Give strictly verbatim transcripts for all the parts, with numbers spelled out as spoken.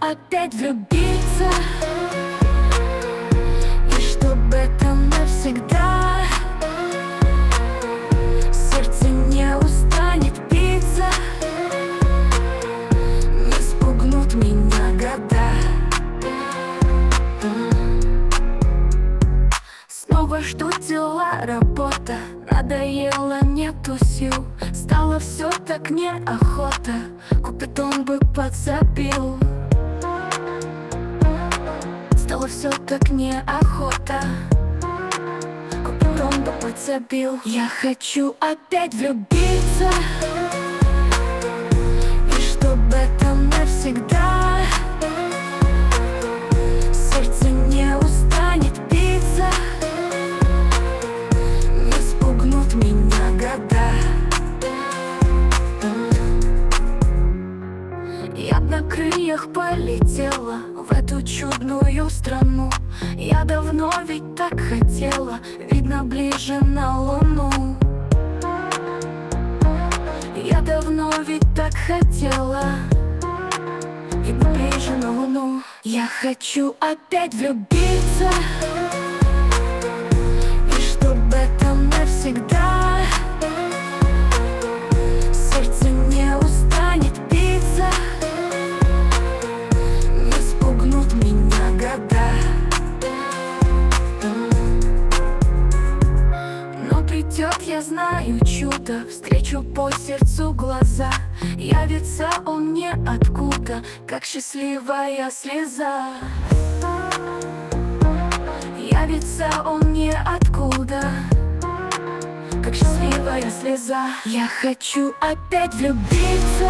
опять влюбиться, и чтоб это навсегда. Сердце не устанет биться, не спугнут меня года. Снова жду дела, работа, надоело, нету сил. Стало все так неохота, купидон бы подзабил. Стало все так неохота, купидон бы подзабил. Я хочу опять влюбиться, и чтоб это навсегда. Сердце не устанет биться, не спугнут меня года. Я на крыльях полетела в эту чудную страну. Я давно ведь так хотела, видно ближе на луну. Я давно ведь так хотела, видно ближе на луну. Я хочу опять влюбиться, и чтоб это навсегда. Сердце не устанет биться, не спугнут меня года. Но придет, я знаю, чудо, встречу по сердцу глаза. Явится он ниоткуда, как счастливая слеза. Явится он ниоткуда, как счастливая слеза. Я хочу опять влюбиться,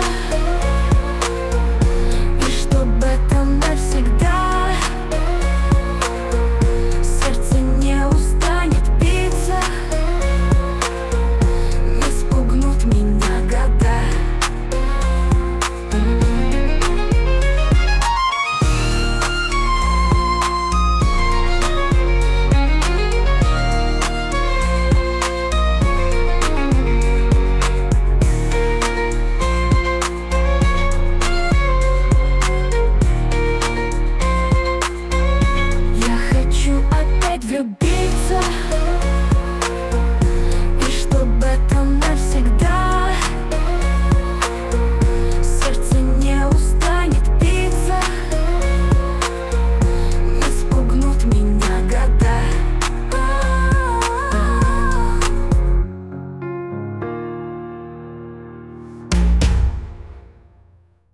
и чтоб это навсегда. Сердце не устанет биться, не спугнут меня года. Влюбиться, и чтоб это навсегда. Сердце не устанет биться, не спугнут меня года.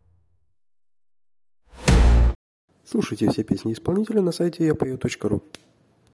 Слушайте все песни исполнителя на сайте я пою точка ру.